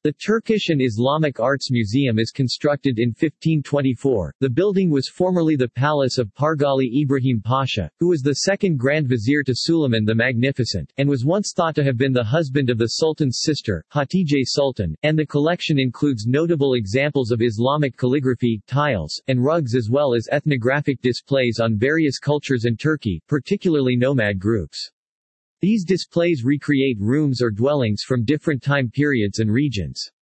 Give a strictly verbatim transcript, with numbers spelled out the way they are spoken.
The Turkish and Islamic Arts Museum is constructed in fifteen twenty-four. The building was formerly the palace of Pargali Ibrahim Pasha, who was the second Grand Vizier to Suleiman the Magnificent, and was once thought to have been the husband of the Sultan's sister, Hatice Sultan, and the collection includes notable examples of Islamic calligraphy, tiles, and rugs as well as ethnographic displays on various cultures in Turkey, particularly nomad groups. These displays recreate rooms or dwellings from different time periods and regions.